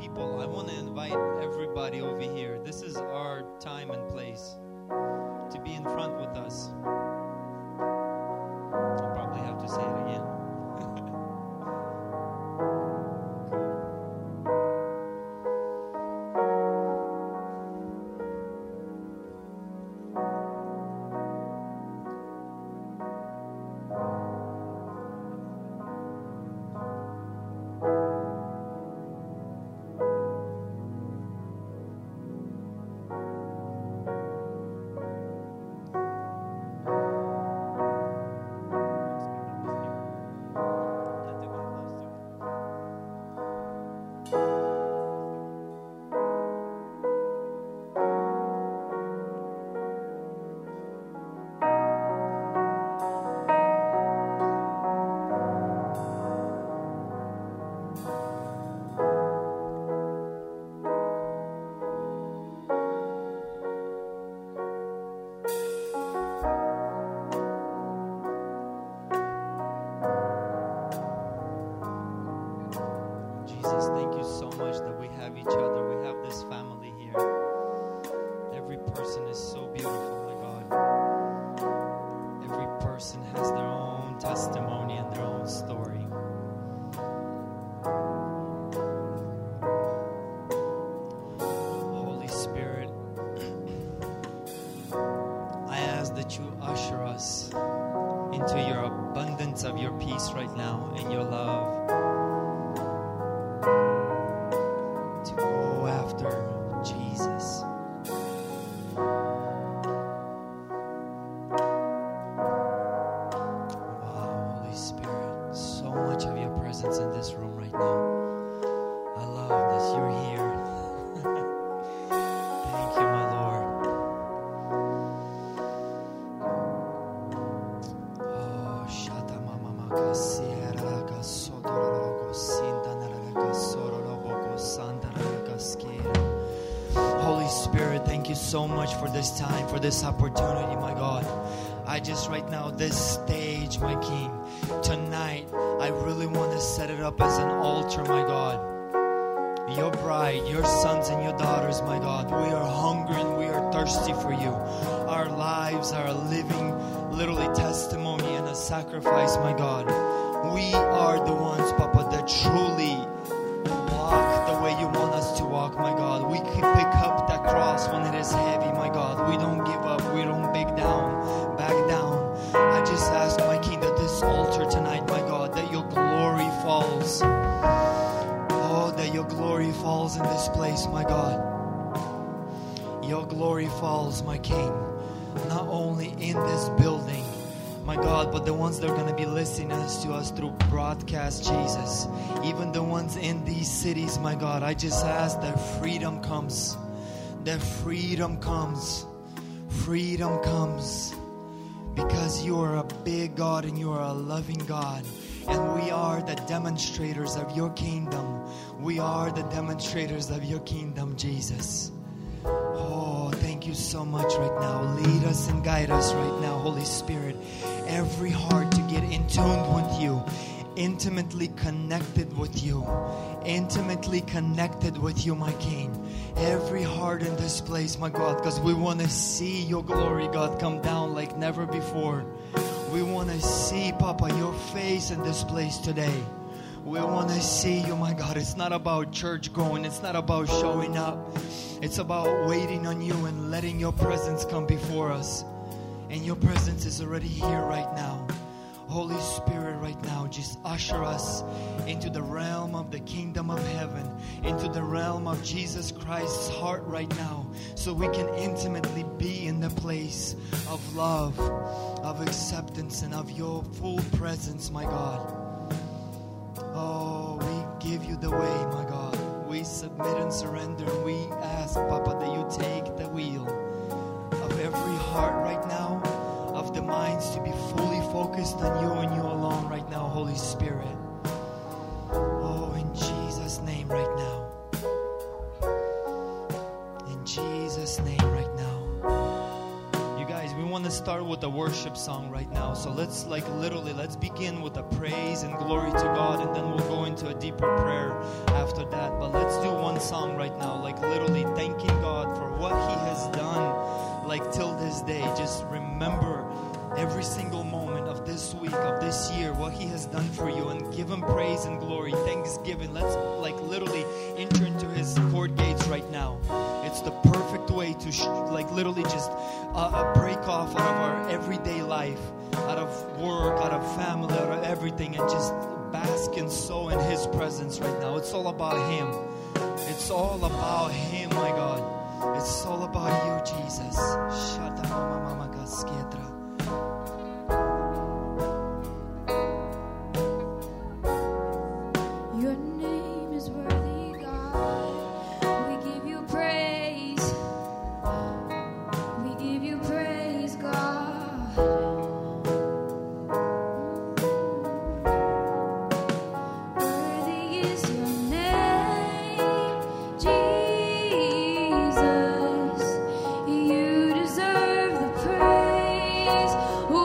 people, I want to invite everybody over here. This is our time and place to be in front with us. I'll probably have to say it again. Jesus, thank you so much that we have each other. We have this family here. Every person is so beautiful, my God. Every person has their own testimony and their own story. Holy Spirit, I ask that you usher us into your abundance of your peace right now and your love. Holy Spirit, thank you so much for this time, for this opportunity, my God. I just right now, this stage, my King, tonight, I really want to set it up as an altar, my God. Your bride, your sons and your daughters, my God, we are hungry and we are thirsty for you. Our lives are a living, literally testimony and a sacrifice, my God. We are the ones, Papa, that truly walk the way you want us to walk, my God. We can pick up that cross when it is heavy, my God. We don't give up. We don't back down. I just ask, my King, that this altar tonight, my God, that your glory falls. Oh, that your glory falls in this place, my God. Your glory falls, my King, not only in this building, my God, but the ones that are going to be listening to us through broadcast, Jesus. Even the ones in these cities, my God, I just ask that freedom comes. That freedom comes. Freedom comes. Because you are a big God and you are a loving God. And we are the demonstrators of your kingdom. We are the demonstrators of your kingdom, Jesus. Oh, thank you so much right now. Lead us and guide us right now, Holy Spirit. Every heart to get in tune with you, intimately connected with you, intimately connected with you, my King. Every heart in this place, my God, because we want to see your glory, God, come down like never before. We want to see, Papa, your face in this place today. We want to see you, my God. It's not about church going. It's not about showing up. It's about waiting on you and letting your presence come before us. And your presence is already here right now. Holy Spirit, right now, just usher us into the realm of the kingdom of heaven, into the realm of Jesus Christ's heart right now, so we can intimately be in the place of love, of acceptance, and of your full presence, my God. Oh, we give you the way, my God. We submit and surrender, and we ask, Papa, that you take the wheel of every heart right now, of the minds to be fully focused on you and you alone right now, Holy Spirit. Oh, in Jesus' name right now. In Jesus' name right now. You guys, we want to start with a worship song right now. So let's let's begin with a praise and glory to God, and then we'll go into a deeper prayer after that. But let's do one song right now, like literally thanking God for what He has done, like till this day. Just remember every single moment of this week, of this year, what He has done for you, and give Him praise and glory, thanksgiving. Let's like literally enter into His court gates right now. It's the perfect way to like literally just break off out of our everyday life, out of work, out of family, out of everything, and just bask and sow in His presence right now. It's all about Him. It's all about Him, my God. It's all about you, Jesus. Your name is worthy, God. We give you praise. We give you praise, God. Worthy is your name, Jesus. You deserve the praise.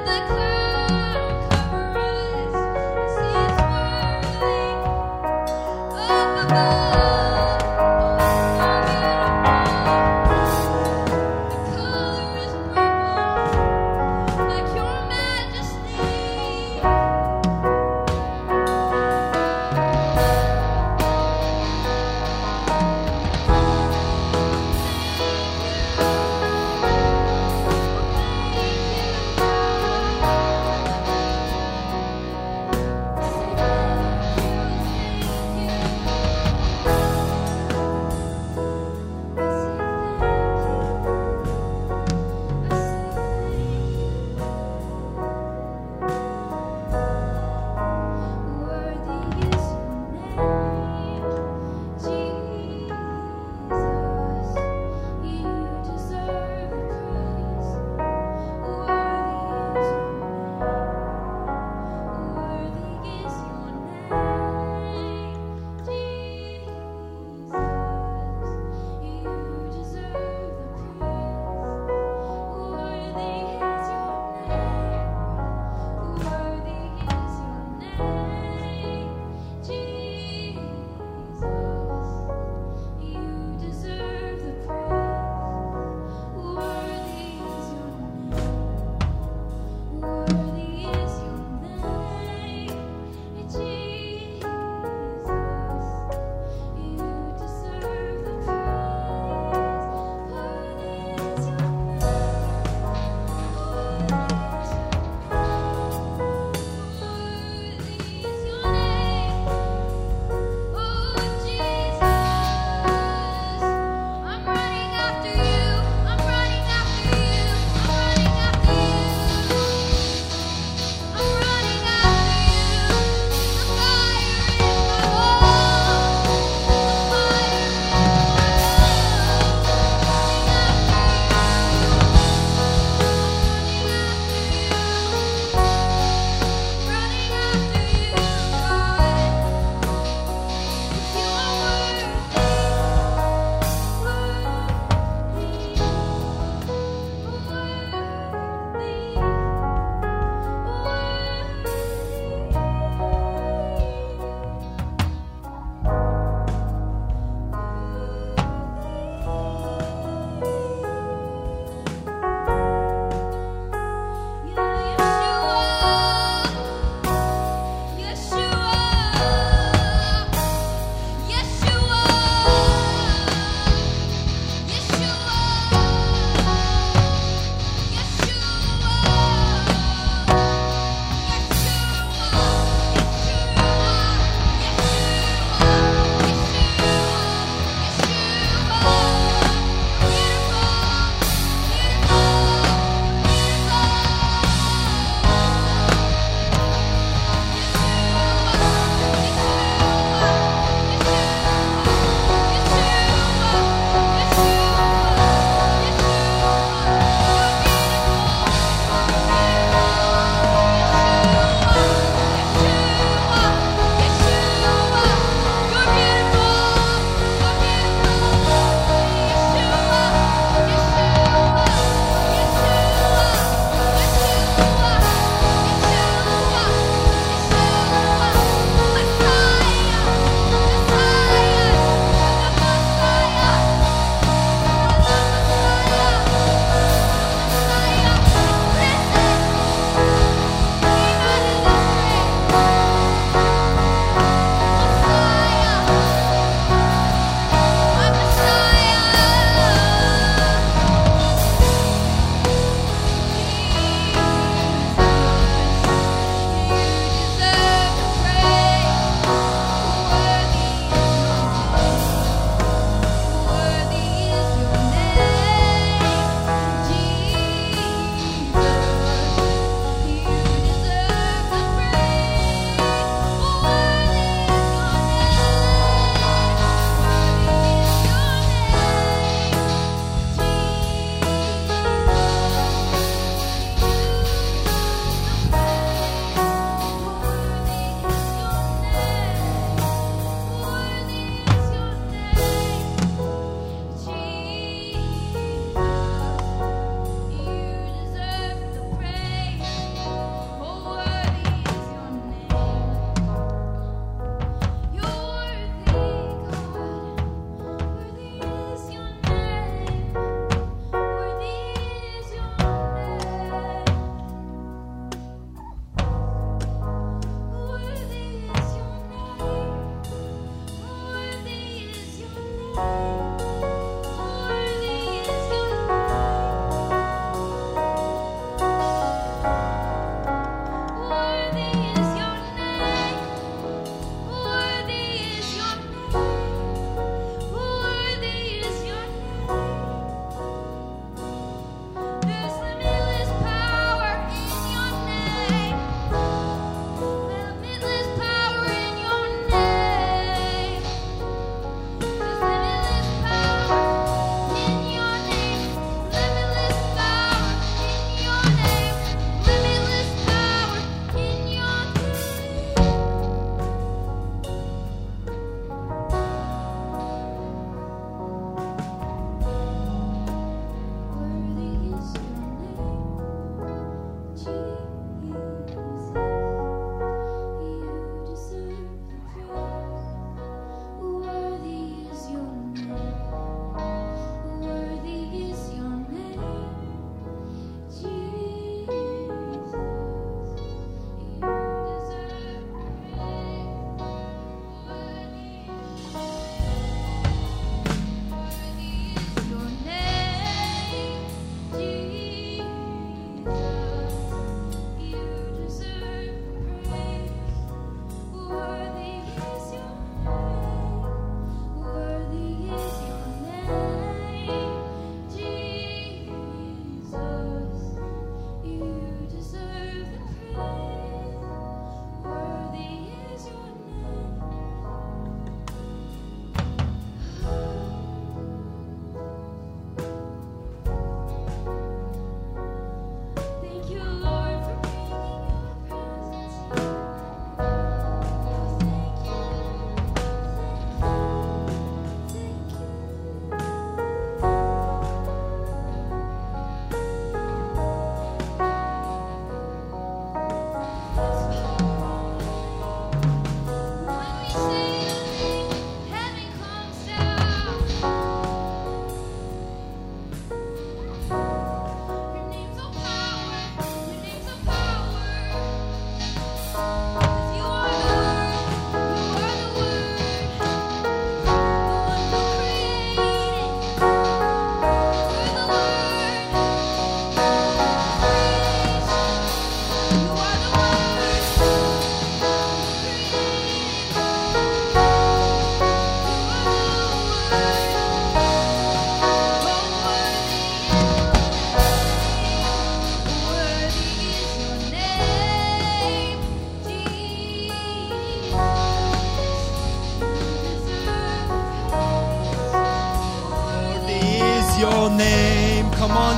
Thank you.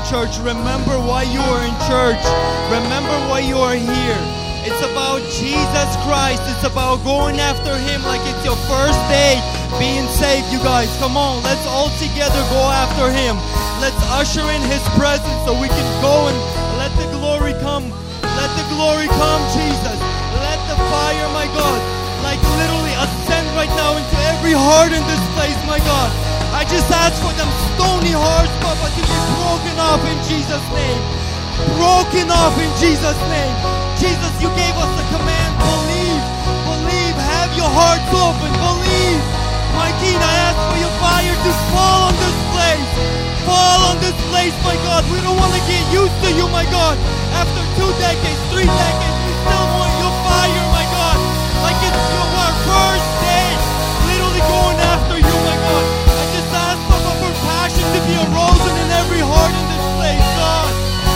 church, remember why you are in church. Remember why you are here. It's about Jesus Christ. It's about going after Him like it's your first day being saved, you guys. Come on, let's all together go after Him. Let's usher in His presence so we can go and let the glory come. Let the glory come, Jesus. Let the fire, my God, like literally ascend right now into every heart in this place, my God. I just ask for them stony hearts, Papa, to be broken off in Jesus' name. Broken off in Jesus' name. Jesus, you gave us the command, believe, believe, have your hearts open, believe. My King, I ask for your fire to fall on this place. Fall on this place, my God. We don't want to get used to you, my God. After 2 decades, 3 decades, we still want your fire, my God. Like it's our first day, literally going after you, my God. I just ask, Papa, for passion to be arisen in every heart in this place, God.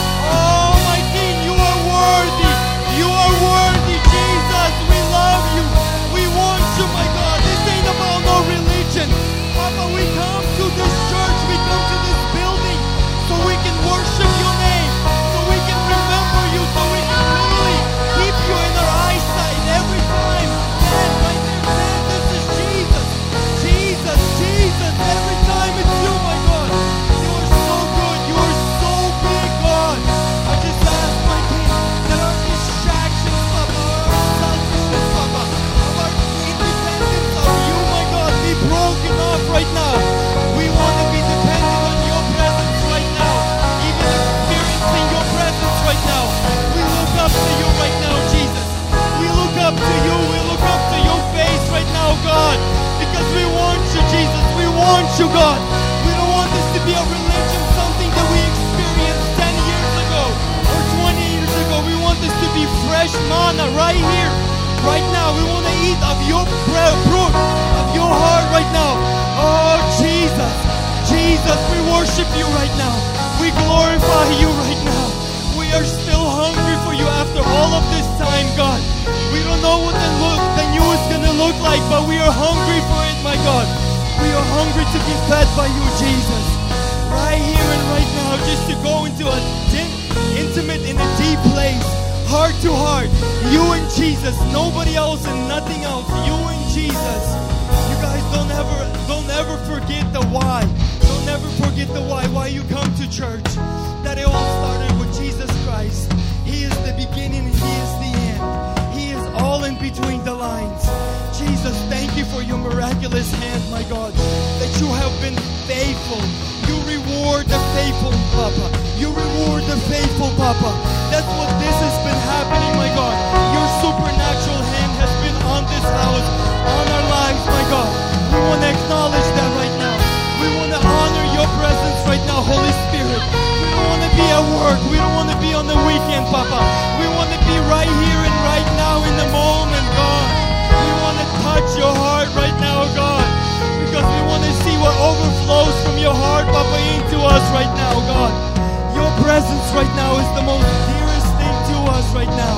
Oh, my King, you are worthy. You are worthy, Jesus. We love you. We want you, my God. This ain't about no religion. Papa, we come to this church. We come to this building so we can worship your name, so we can remember you, so we can literally keep you in our eyesight every time. Man, right there, man, this is Jesus. Jesus, Jesus. Every time it's you, my God. You are so good. You are so big, God. I just ask, my King, that our distractions, Papa, our selfishness, Papa, our independence of you, my God, be broken off right now. We want to be dependent on your presence right now, even experiencing your presence right now. We look up to you right now, Jesus. We look up to you. We look up to your face right now, God, because we want you, Jesus. We want you, God. We don't want this to be a religion, something that we experienced 10 years ago or 20 years ago. We want this to be fresh manna right here, right now. We want to eat of your fruit, of your heart right now. Oh, Jesus, Jesus, we worship you right now. We glorify you right now. We are still hungry for you after all of this time, God. We don't know what the new is going to look like, but we are hungry for it, my God. We are hungry to be fed by you, Jesus. Right here and right now, just to go into a intimate, in a deep place, heart to heart. You and Jesus, nobody else and nothing else. You and Jesus. You guys don't ever forget the why. Don't ever forget the why you come to church. That it all started with Jesus Christ. He is the beginning and He is the end. He is all in between the lines. Jesus, thank you for your miraculous hand, my God, that you have been faithful. You reward the faithful, Papa. You reward the faithful, Papa. That's what this has been happening, my God. Your supernatural hand has been on this house, on our lives, my God. We want to acknowledge that right now. We want to honor your presence right now, Holy Spirit. We don't want to be at work. We don't want to be on the weekend, Papa. We want to be right here and right now in the moment, God. We want to touch your heart right now, God, because we want to see what overflows from your heart, Papa, into us right now, God. Your presence right now is the most dearest thing to us right now.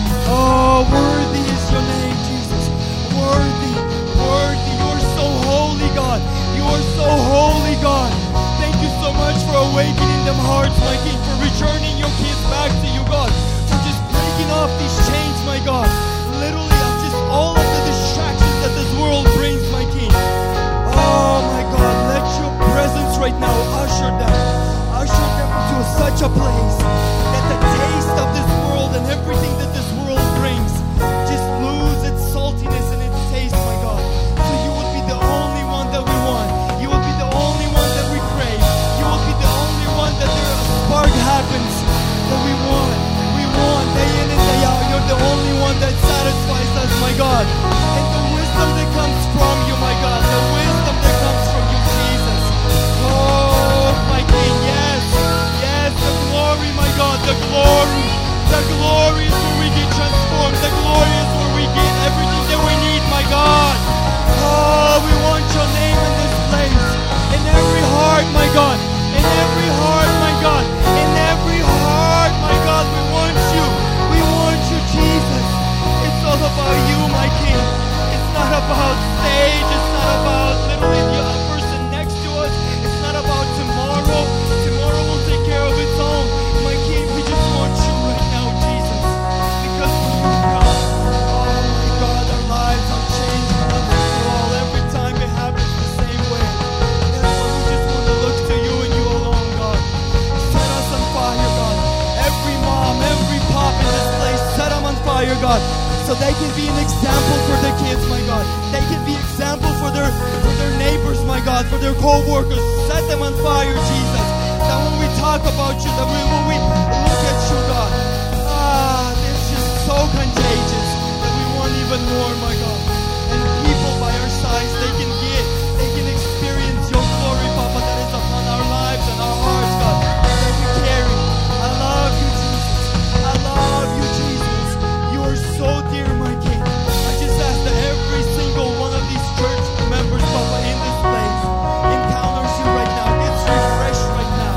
Oh, worthy is your name, Jesus. Worthy, worthy. You are so holy, God. You are so holy, God. Thank you so much for awakening them hearts, my King, for returning your kids back to you, God, for just breaking off these chains, my God. Literally, of just all of the distractions that this world brings, my King. Oh, my God, let your presence right now usher them into such a place that the taste of this world and everything that this world brings just lose its saltiness and its taste, my God. So you will be the only one that we want. You will be the only one that we crave. You will be the only one that a spark happens that we want. We want day in and day out. You're the only one that satisfies us, my God. And the wisdom that comes from you, my God. The wisdom that comes from you, Jesus. Oh, my King, yes. Yes, the glory, my God. The glory. The glory is where we get transformed. The glory is where we get everything that we need, my God. Oh, we want your name in this place. In every heart, my God. In every heart, my God. In every heart, my God, we want you. We want you, Jesus. It's all about you, my King. God, so they can be an example for their kids, my God. They can be example for their neighbors, my God, for their co-workers. Set them on fire, Jesus. That when we talk about you, that when we look at you, God, it's just so contagious that we want even more, my God. And people by our sides, they can experience your glory, Papa, that is upon our lives and our hearts, God, that we carry. I love you, Jesus. I love you, Jesus. You are so dear, my King. I just ask that every single one of these church members, Papa, in this place, encounters you right now, gets refreshed right now.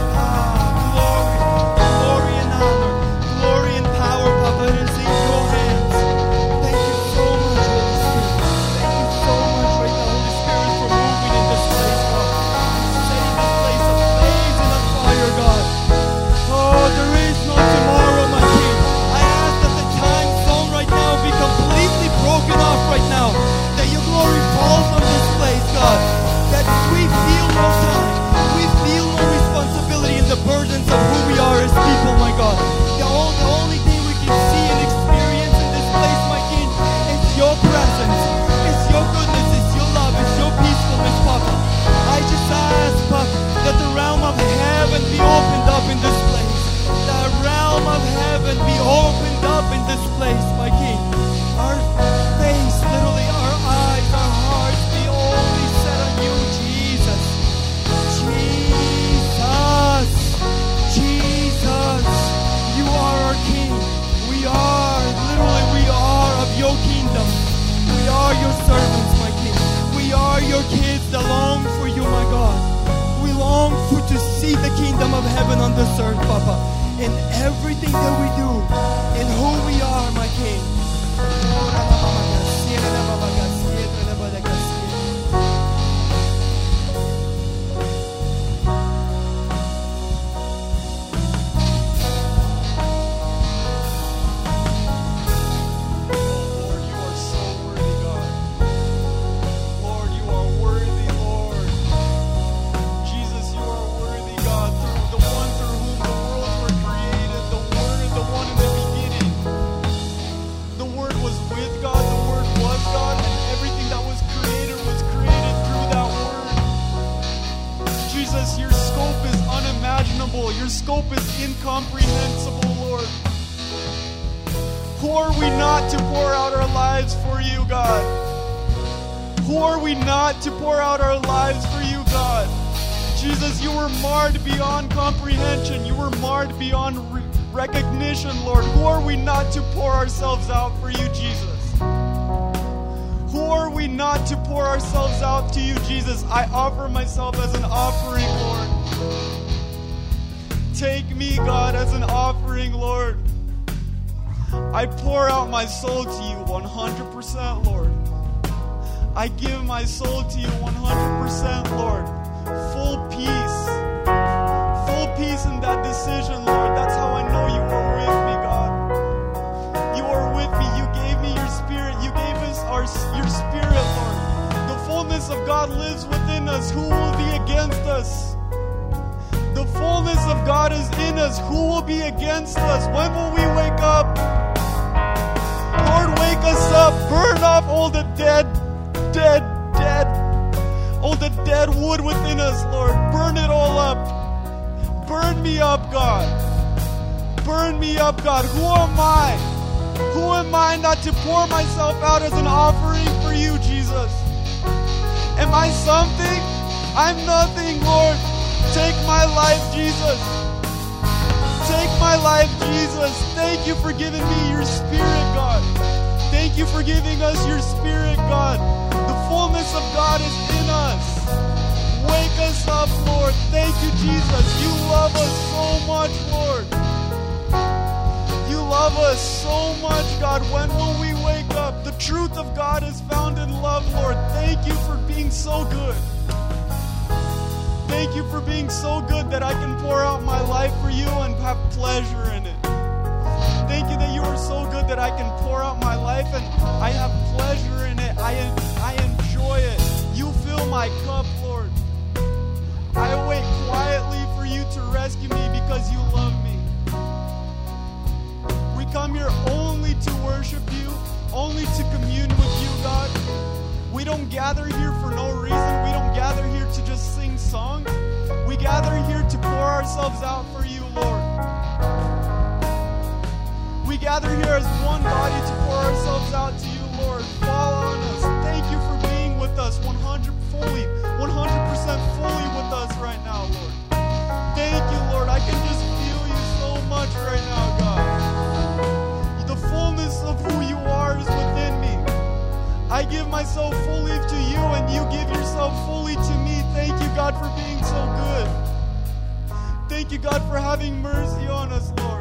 Glory and honor, glory and power, Papa, it is in your hands. Thank you so much, Holy Spirit. Thank you so much right now, Holy Spirit, for moving in this place, God. Setting this place ablaze in a fire, God. Oh, there is no tomorrow, my King. I ask that the time zone right now be completely broken off right now. That your glory falls on this place, God. That we feel no time. We feel no responsibility in the burdens of who we are as people, my God. The only thing we can see and experience in this place, my King, is your presence. It's your goodness. It's your love. It's your peacefulness, Papa. I just ask, Papa, that the realm of heaven be opened up in this place. The realm of heaven be opened up in this place, my King. Our face, literally our eyes, our hearts be only set on you, Jesus. Jesus. Jesus. You are our King. We are of your kingdom. We are your servants, my King. We are your kids that long for you, my God. We long to see the kingdom of heaven on this earth, Papa. In everything that we do, in who we are, my King. Your scope is incomprehensible, Lord. Who are we not to pour out our lives for you, God? Who are we not to pour out our lives for you, God? Jesus, you were marred beyond comprehension. You were marred beyond recognition, Lord. Who are we not to pour ourselves out for you, Jesus? Who are we not to pour ourselves out to you, Jesus? I offer myself as an offering, Lord. Take me, God, as an offering, Lord. I pour out my soul to you 100%, Lord. I give my soul to you 100%, Lord. Full peace. Full peace in that decision, Lord. That's how I know you are with me, God. You are with me. You gave me your spirit. You gave us your spirit, Lord. The fullness of God lives within us. Who will be against us? The fullness of God is in us. Who will be against us? When will we wake up? Lord, wake us up. Burn off all the all the dead wood within us, Lord. Burn it all up. Burn me up, God. Burn me up, God. Who am I? Who am I not to pour myself out as an offering for you, Jesus? Am I something? I'm nothing, Lord. Take my life, Jesus. Take my life, Jesus. Thank you for giving me your spirit, God. Thank you for giving us your spirit, God. The fullness of God is in us. Wake us up, Lord. Thank you, Jesus. You love us so much, Lord. You love us so much, God. When will we wake up? The truth of God is found in love, Lord. Thank you for being so good. Thank you for being so good that I can pour out my life for you and have pleasure in it. Thank you that you are so good that I can pour out my life and I have pleasure in it. I enjoy it. You fill my cup, Lord. I wait quietly for you to rescue me because you love me. We come here only to worship only to commune with you, God. We don't gather here for no reason. We don't gather here to just sing songs. We gather here to pour ourselves out for you, Lord. We gather here as one body to pour ourselves out to you, Lord. Fall on us. Thank you for being with us 100% fully with us right now, Lord. Thank you, Lord. I can just feel you so much right now, God. The fullness of who you are is within me. I give myself fully to you and you give yourself fully to me. Thank you, God, for being so good. Thank you, God, for having mercy on us, Lord.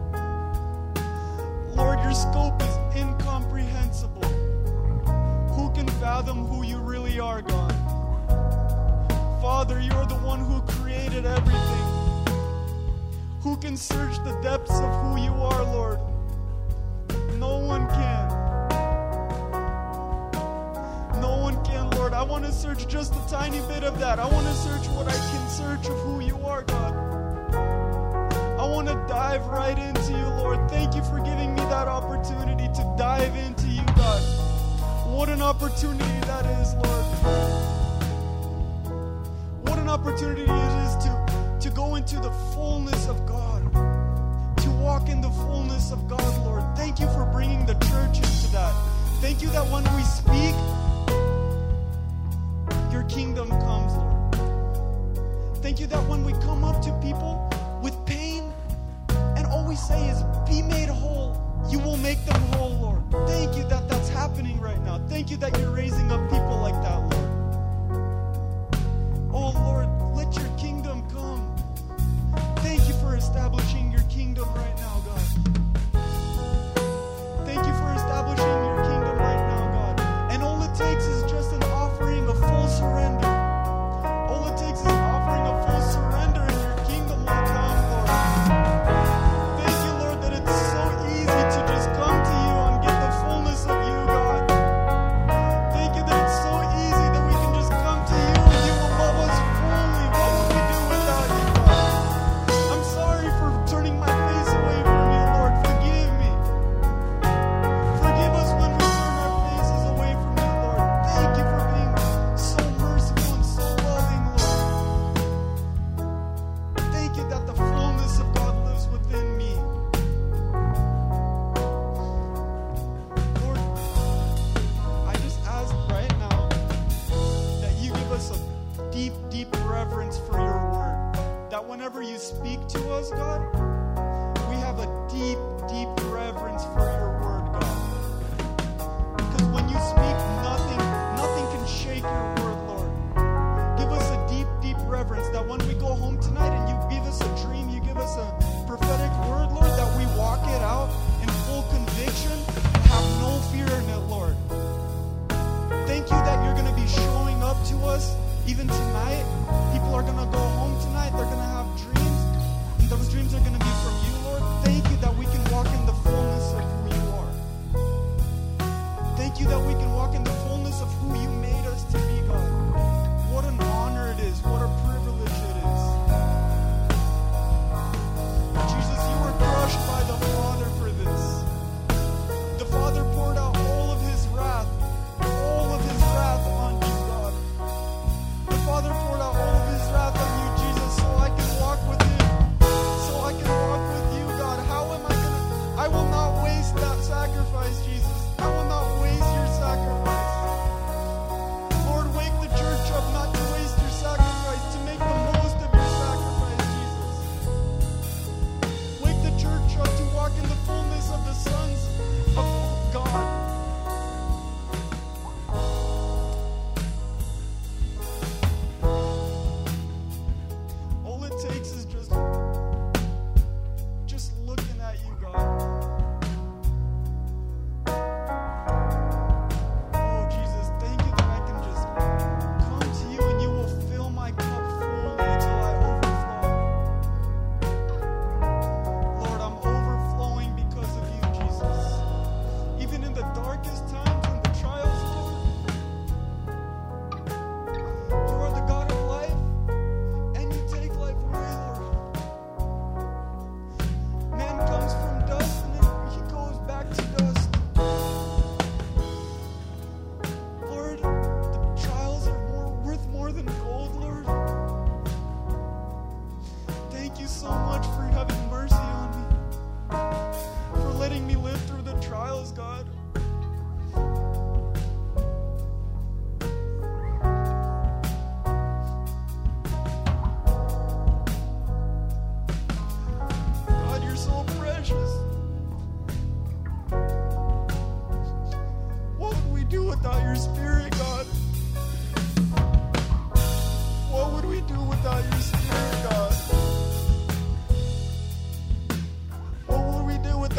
Lord, your scope is incomprehensible. Who can fathom who you really are, God? Father, you're the one who created everything. Who can search the depths of who you are, Lord? No one can. No one can, Lord. I want to search just a tiny bit of that. I want to search what I can search of who you are, God. I want to dive right into you, Lord. Thank you for giving me that opportunity to dive into you, God. What an opportunity that is, Lord. What an opportunity it is to go into the fullness of God. To walk in the fullness of God, Lord. Thank you for bringing the church into that. Thank you that when we speak, your kingdom comes, Lord. Thank you that when we come up to people with pain and all we say is, be made whole, you will make them whole, Lord. Thank you that that's happening right now. Thank you that you're raising up people like that, Lord. Oh, Lord, let your kingdom come. Thank you for establishing your kingdom right now, God. Thank you for establishing your kingdom right now, God. And all it takes is just an offering of full surrender. All it takes is an offering of full surrender and your kingdom will come, Lord. Thank you, Lord, that it's so easy to just come to you and get the fullness of you, God. Thank you that it's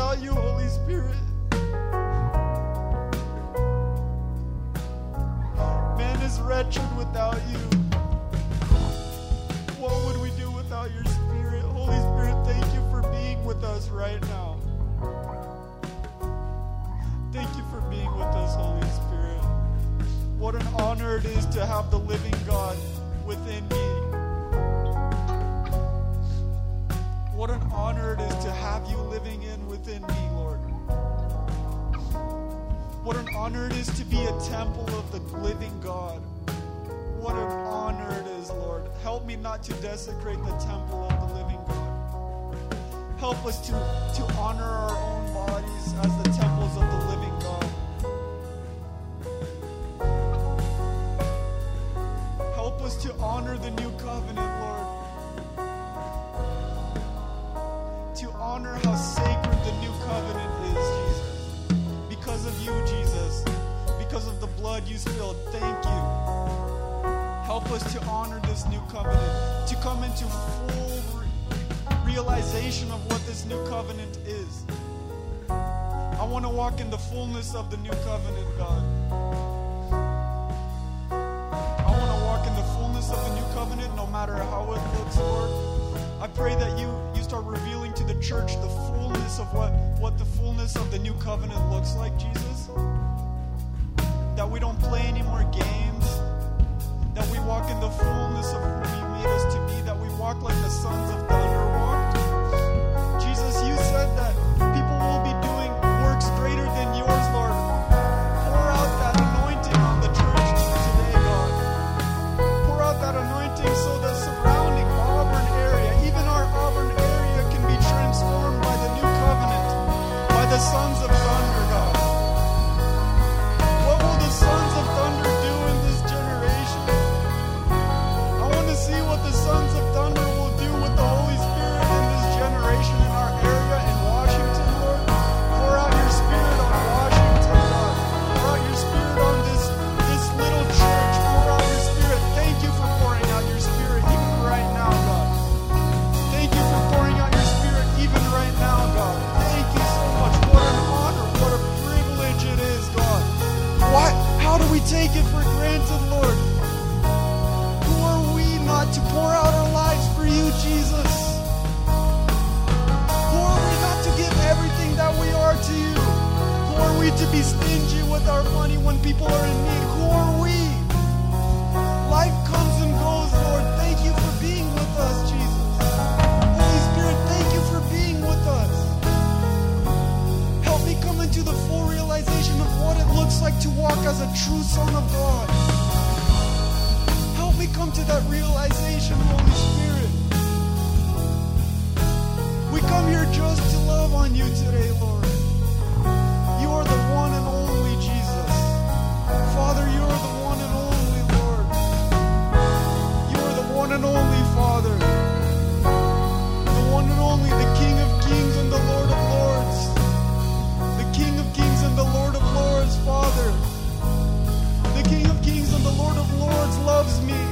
without you, Holy Spirit. Man is wretched without you. What would we do without your Spirit? Holy Spirit, thank you for being with us right now. Thank you for being with us, Holy Spirit. What an honor it is to have the living God within me. What an honor it is to have you living within me, Lord. What an honor it is to be a temple of the living God. What an honor it is, Lord. Help me not to desecrate the temple of the living God. Help us to honor our own bodies as the temples of the living God. Help us to honor the new covenant, Lord. To honor how sacred the new covenant is, Jesus. Because of you, Jesus. Because of the blood you spilled. Thank you. Help us to honor this new covenant. To come into full realization of what this new covenant is. I want to walk in the fullness of the new covenant, God. I want to walk in the fullness of the new covenant no matter how it looks, Lord. I pray that you start revealing to the church the fullness of what the fullness of the new covenant looks like, Jesus. That we don't play any more games. That we walk in the fullness of who you made us to be. That we walk like the sons of thunder walked. Jesus, you said that people will be doing works greater than yours, Lord. Pour out that anointing on the church today, God. Pour out that anointing so the surrounding Auburn area, even our Auburn area, can be transformed by the new covenant, by the sons of thunder, God. What will the sons of thunder do in this generation? I want to see what the sons of thunder will do with the Holy Spirit in this generation in our area in Washington, Lord. Pour out your Spirit on Washington, God. Pour out your Spirit on this little church. Pour out your Spirit. Thank you for pouring out your Spirit even right now, God. Thank you for pouring out your Spirit even right now, God. Thank you so much. What an honor. What a privilege it is, God. How do we take it for granted, Lord? Who are we not to pour out our lives for you, Jesus? Who are we not to give everything that we are to you? Who are we to be stingy with our money when people are in need? Who are we? Life comes and goes, Lord. Thank you for being with us, Jesus. Holy Spirit, thank you for being with us. Help me come into the full realization of what it looks like to walk as a true son of God. Help me come to that realization, Holy Spirit. We come here just to love on you today, Lord. You are the one and only Jesus. Father, you are the one and only Lord. You are the one and only Father. The one and only, the King of Kings and the Lord of Lords. The King of Kings and the Lord of Lords, Father. The King of Kings and the Lord of Lords loves me.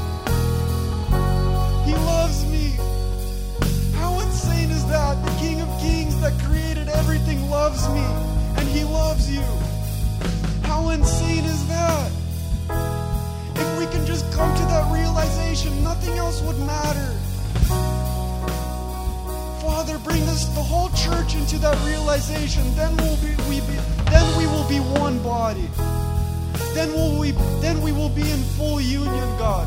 He loves me. How insane is that? The King of Kings that created everything loves me, and He loves you. How insane is that? If we can just come to that realization, nothing else would matter. Father, bring us, the whole church, into that realization. Then we will be one body. Then we will be in full union, God.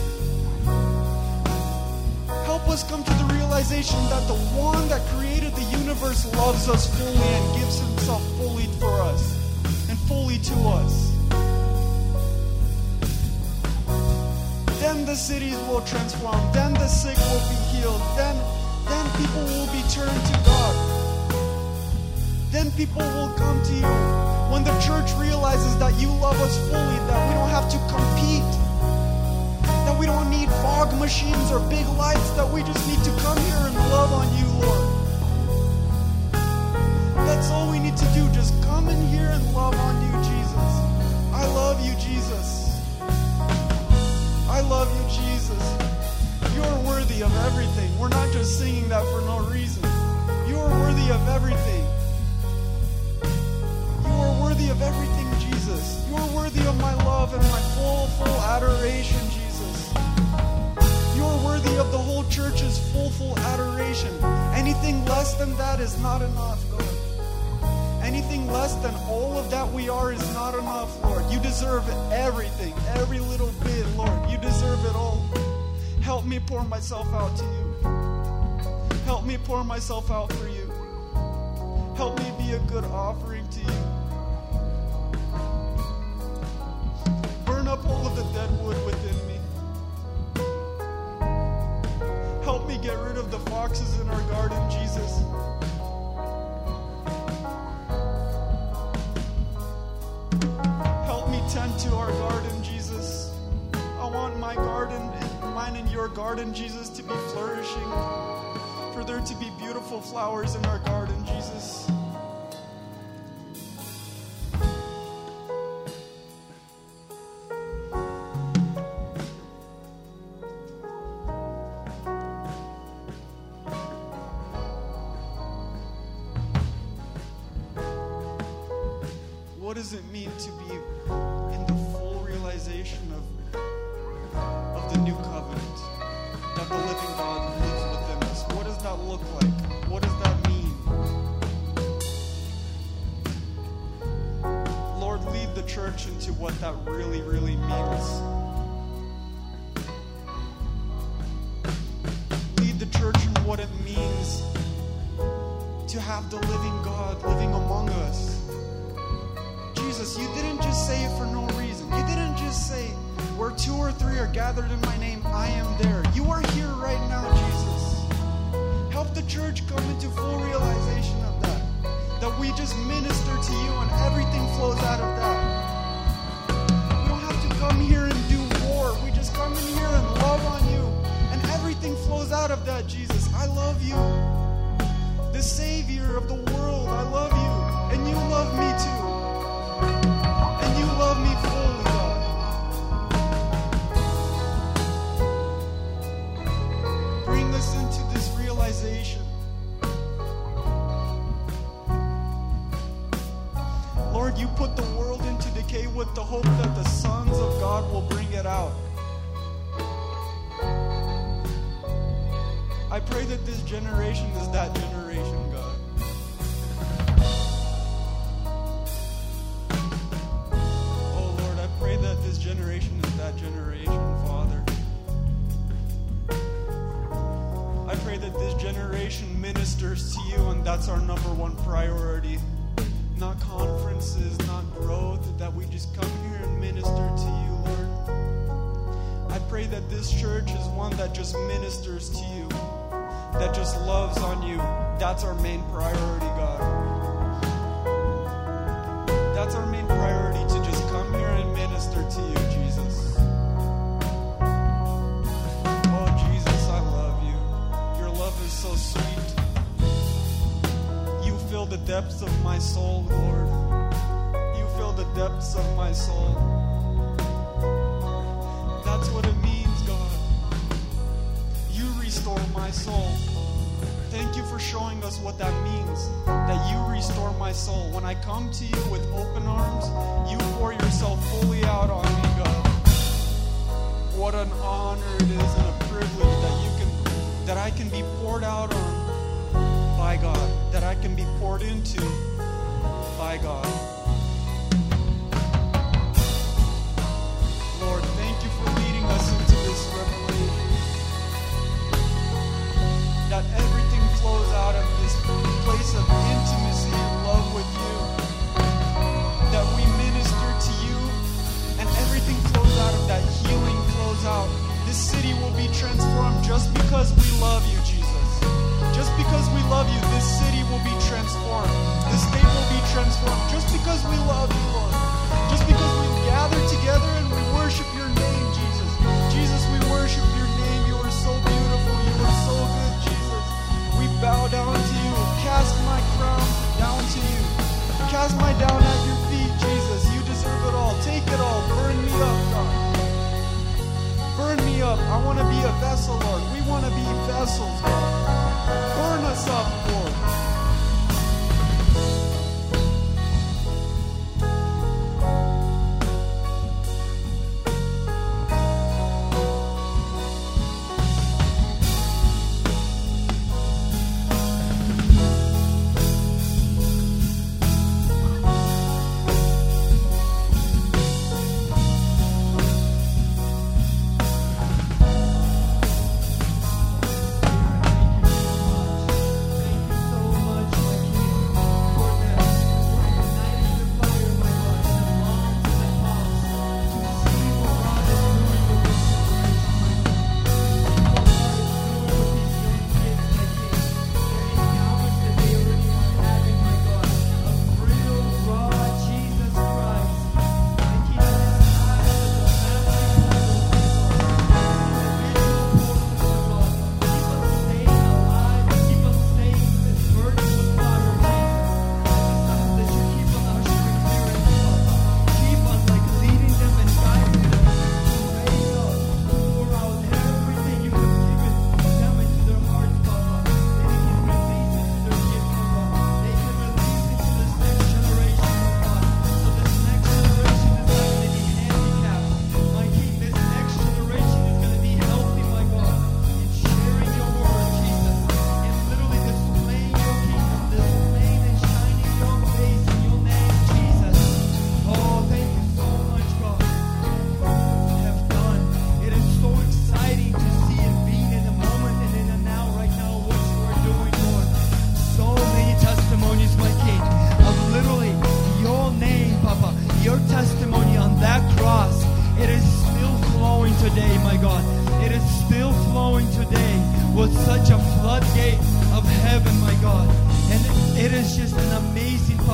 Help us come to the realization that the one that created the universe loves us fully and gives himself fully for us and fully to us. Then the cities will transform. Then the sick will be healed. Then people will be turned to God. Then people will come to you. When the church realizes that you love us fully, that we don't have to compete, that we don't need fog machines or big lights, that we just need to come here and love on you, Lord. That's all we need to do. Just come in here and love on you, Jesus. I love you, Jesus. I love you, Jesus. You're worthy of everything. We're not just singing that for no reason. You're worthy of everything. beautiful adoration. Anything less than that is not enough, God. Anything less than all of that we are is not enough, Lord. You deserve everything, every little bit, Lord. You deserve it all. Help me pour myself out to you. Help me pour myself out for you. Help me be a good offering to you. Burn up all of the dead wood within me. Help me get rid of the foxes in our garden, Jesus. Help me tend to our garden, Jesus. I want my garden, mine and your garden, Jesus, to be flourishing. For there to be beautiful flowers in our garden, Jesus. What does it mean to be in the full realization of the new covenant? That the living God lives within us. What does that look like? What does that mean? Lord, lead the church into what that really, really means. Lead the church in what it means to have the living God living among us. Jesus, you didn't just say it for no reason. You didn't just say, where 2 or 3 are gathered in my name, I am there. You are here right now, Jesus. Help the church come into full realization of that. That we just minister to you and everything flows out of that. We don't have to come here and do war. We just come in here and love on you. And everything flows out of that, Jesus. I love you. The Savior of the world, I love you. And you love me too. And you love me fully, God. Bring us into this realization. Lord, you put the world into decay with the hope that the sons of God will bring it out. I pray that this generation is that generation, God. That this generation is that generation, Father. I pray that this generation ministers to you, and that's our number one priority. Not conferences, not growth, that we just come here and minister to you, Lord. I pray that this church is one that just ministers to you, that just loves on you. That's our main priority, God. That's our main priority, to just come here and minister to you, Jesus. Oh, Jesus, I love you. Your love is so sweet. You fill the depths of my soul, Lord. You fill the depths of my soul. That's what it means, God. You restore my soul. Thank you for showing us what that means, that you restore my soul. When I come to you with open arms, you pour yourself fully out on me, God. What an honor it is and a privilege that I can be poured out on by God, that I can be poured into by God. Lord, thank you for leading us into this revelation. That everything flows out of this place of intimacy and love with you. That we minister to you and everything flows out of that. Healing flows out. This city will be transformed just because we love you, Jesus. Just because we love you, this city will be transformed. This state will be transformed just because we love you, Lord. Just because we gather together and we worship your name, Jesus. Jesus, we worship your name. You are so beautiful. You are so good, Jesus. We bow down to you. Cast my crown down to you. Cast my down at your feet, Jesus. You deserve it all. Take it all. Burn me up, God. Burn me up. I want to be a vessel, Lord. We want to be vessels, God. Burn us up, Lord.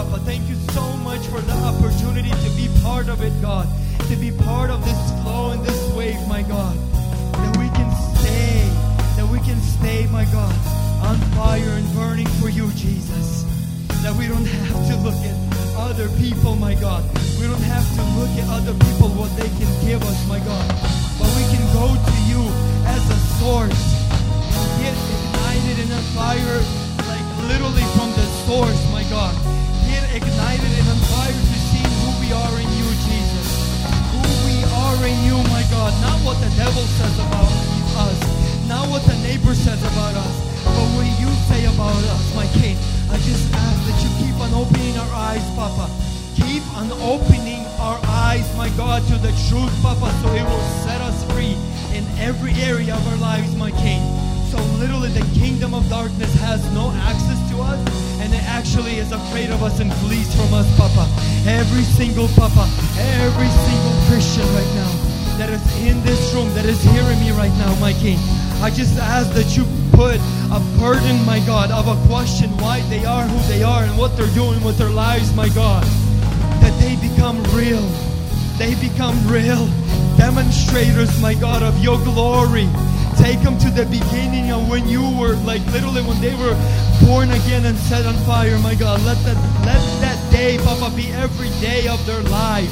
Papa. Thank you so much for the opportunity to be part of it, God. To be part of this flow and this wave, my God. That we can stay, my God, on fire and burning for you, Jesus. That we don't have to look at other people, my God. We don't have to look at other people, what they can give us, my God. But we can go to you as a source and get ignited in a fire, like literally from the source, my God. Get ignited and on fire to see who we are in you, Jesus. Who we are in you, my God. Not what the devil says about us. Not what the neighbor says about us. But what you say about us, my King. I just ask that you keep on opening our eyes, Papa. Keep on opening our eyes, my God, to the truth, Papa, so it will set us free in every area of our lives, my King. So literally the kingdom of darkness has no access to us, and it actually is afraid of us and flees from us, Papa. Every single Papa, every single Christian right now that is in this room, that is hearing me right now, my King, I just ask that you put a burden, my God, of a question why they are who they are and what they're doing with their lives, my God. That they become real. They become real demonstrators, my God, of your glory. Take them to the beginning of when you were, like literally when they were born again and set on fire, my God. Let that day, Papa, be every day of their life.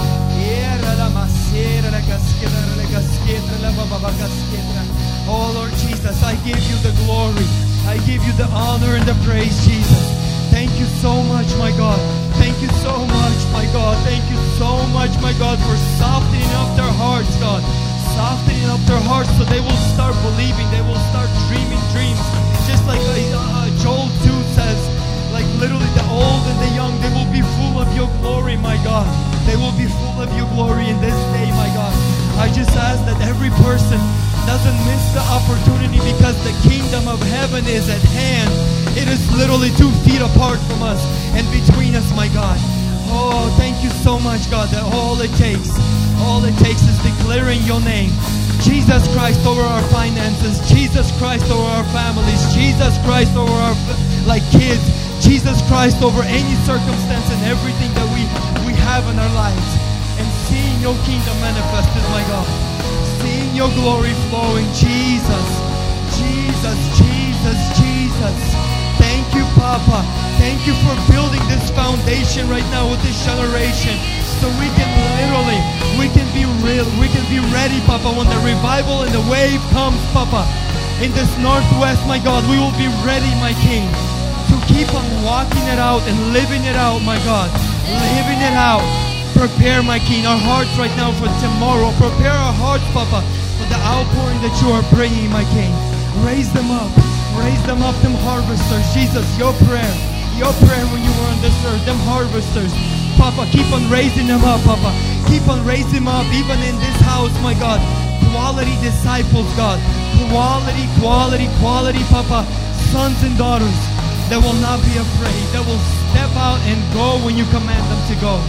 Oh Lord Jesus, I give you the glory. I give you the honor and the praise, Jesus. Thank you so much, my God. Thank you so much, my God. Thank you so much, my God, for softening up their hearts, God. Softening up their hearts so they will start believing. They will start dreaming dreams. Just like Joel 2 says, like literally the old and the young, they will be full of your glory, my God. They will be full of your glory in this day, my God. I just ask that every person doesn't miss the opportunity, because the kingdom of heaven is at hand. It is literally 2 feet apart from us and between us, my God. Oh, thank you so much, God, that all it takes is declaring your name. Jesus Christ over our finances, Jesus Christ over our families, Jesus Christ over our kids, Jesus Christ over any circumstance and everything that we have in our lives. And seeing your kingdom manifested, my God. Seeing your glory flowing, Jesus, Jesus, Jesus, Jesus. Thank you, Papa. Thank you for building this foundation right now with this generation, so we can be real, we can be ready, Papa, when the revival and the wave comes, Papa, in this Northwest, my God. We will be ready, my King, to keep on walking it out and living it out, my God. Living it out. Prepare, my King, our hearts right now for tomorrow. Prepare our hearts, Papa, for the outpouring that you are bringing, my King. Raise them up, them harvesters. Jesus, your prayer when you were on this earth, them harvesters. Papa, keep on raising them up, Papa. Keep on raising them up, even in this house, my God. Quality disciples, God. Quality, Papa. Sons and daughters that will not be afraid, that will step out and go when you command them to go.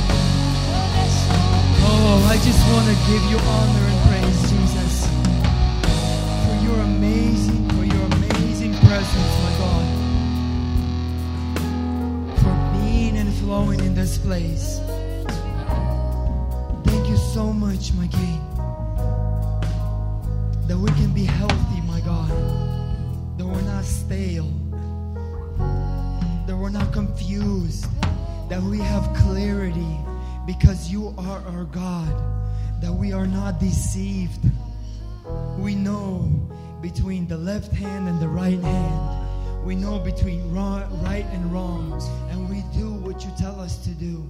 Oh, I just want to give you honor and praise, Jesus, for your amazing presence, my God, for being and flowing in this place. Thank you so much, my King, that we can be healthy, my God, that we're not stale, that we're not confused, that we have clarity, because you are our God, that we are not deceived. We know between the left hand and the right hand. We know between right and wrong, and we do what you tell us to do.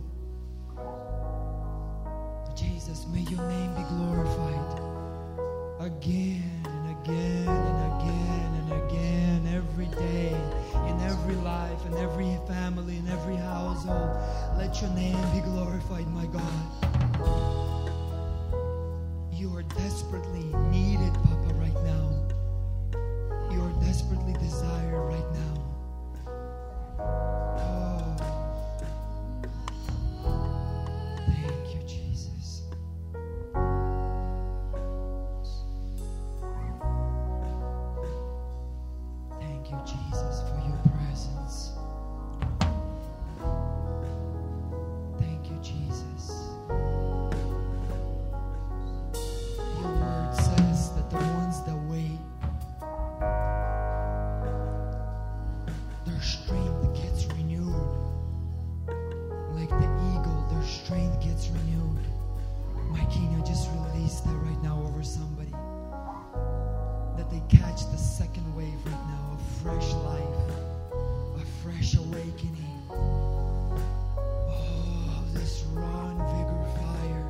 Jesus, may your name be glorified again and again and again and again, every day, in every life, in every family, in every household. Let your name be glorified, my God. You are desperately needed, Papa, right now. You are desperately desired right now. Oh, thank you, Jesus. Thank you, Jesus, for your presence. King, I just release that right now over somebody. That they catch the second wave right now of fresh life, a fresh awakening. Oh, this raw and vigor fire.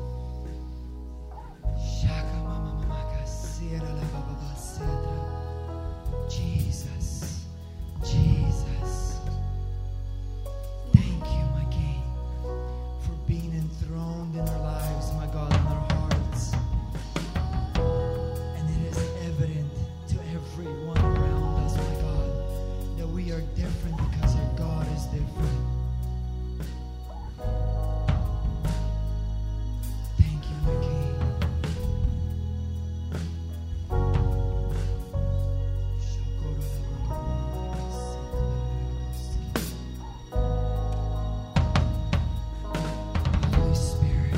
Shaka mama mama kasira la baba basetra. Jesus, Jesus. Thank you, my King, for being enthroned in our lives, my God, in our hearts. And it is evident to everyone around us, my God, that we are different because our God is different. Thank you, my King. Holy Spirit,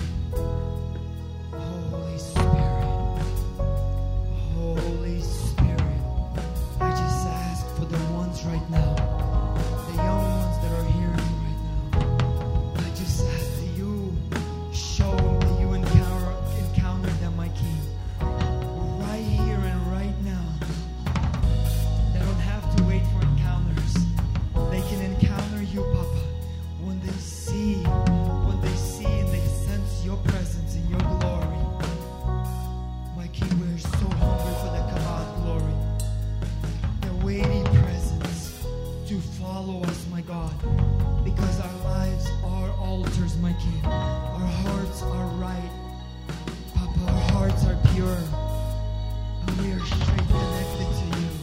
Holy Spirit, Holy Spirit, I just ask for the ones right now, the young ones that are hearing me right now. I just ask that you show them that you encounter them, my King, right here and right now. They don't have to wait for encounters. They can encounter you, Papa, when they see and they sense your presence and your glory. My King, we're so hungry for the Kabbalah glory, the weighty presence to follow us, my God, because our lives are altars, my King. Our hearts are right, Papa, our hearts are pure, and we are straight connected to you.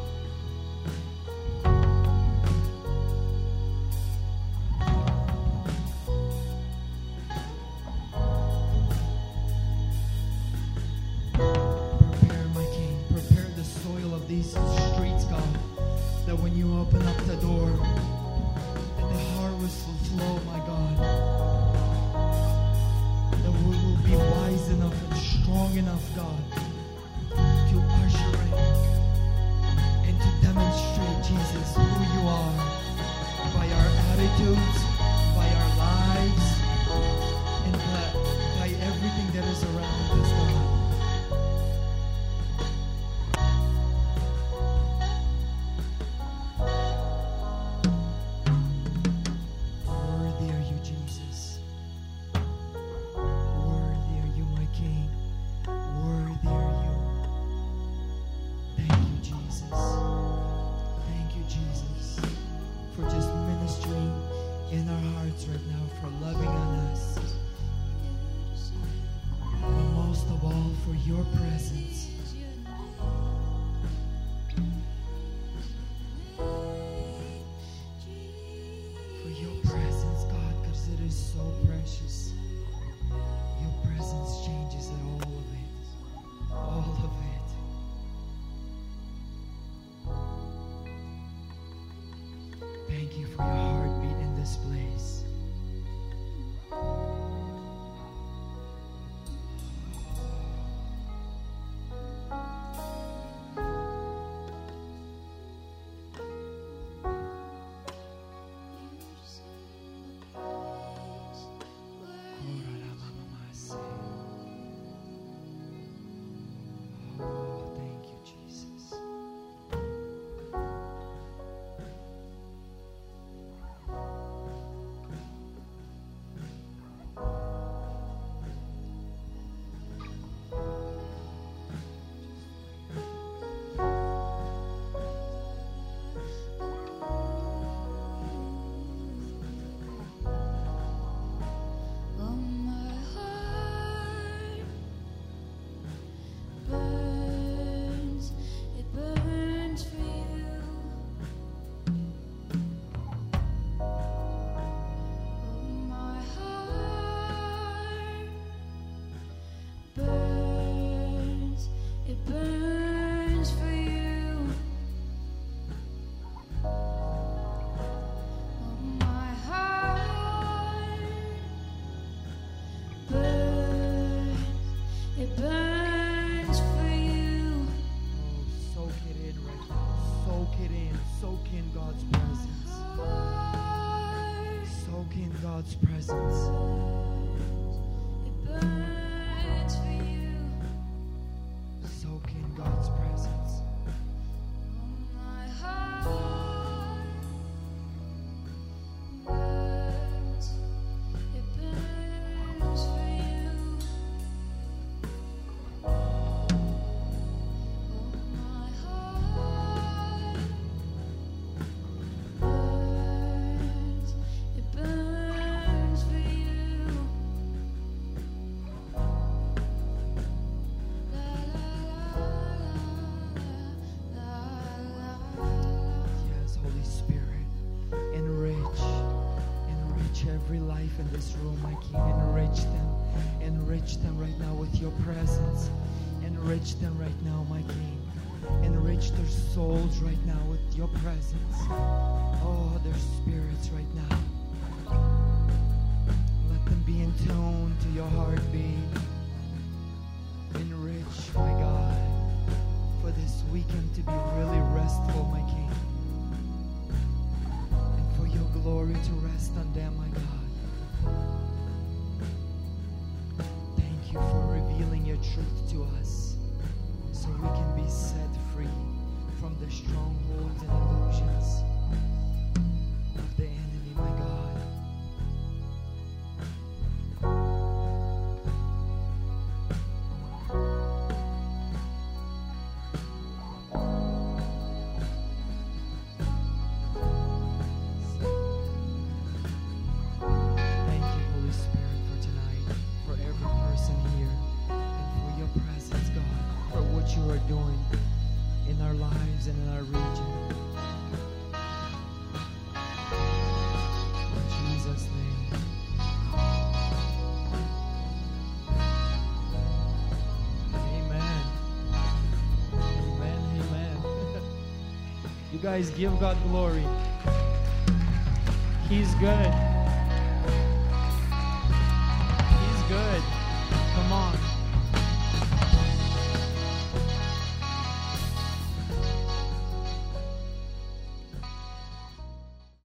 Prepare, my King, prepare the soil of these streets, God, that when you open up the door, that the harvest will flow, my God, that we will be wise enough and strong enough, God, to usher in and to demonstrate, Jesus, who you are by our attitudes, by our lives, and by everything that is around us, God. Worthy are you, Jesus. Worthy are you, my King. Worthy are you. Thank you, Jesus. Thank you, Jesus, for just ministering in our hearts right now, for loving on us. But most of all, for your presence. For your presence, God, because it is so precious. Your presence changes all of it. All of it. Thank you for your heartbeat in this place. Oh, thank you, Jesus. Oh, my heart burns, it burns for you. Oh, my heart burns, it burns for you. Oh, my heart burns, it burns for you. Oh, soak it in right now. Soak it in. Soak in God's presence. Heart Soak in God's presence. it burns. every life in this room, my King. Enrich them right now with your presence. Enrich them right now, my King. Enrich their souls right now with your presence. Oh, their spirits right now. Let them be in tune to your heartbeat. Enrich, my God, for this weekend to be really restful, my King. And for your glory to rest on them, my God. Thank you for revealing your truth to us so we can be set free from the strongholds and illusions of the enemy, my God. Thank you, Holy Spirit, for tonight, for every person here, and for your presence, God, for what you are doing in our lives and in our region. In Jesus' name. Amen. Amen. Amen. You guys give God glory. He's good.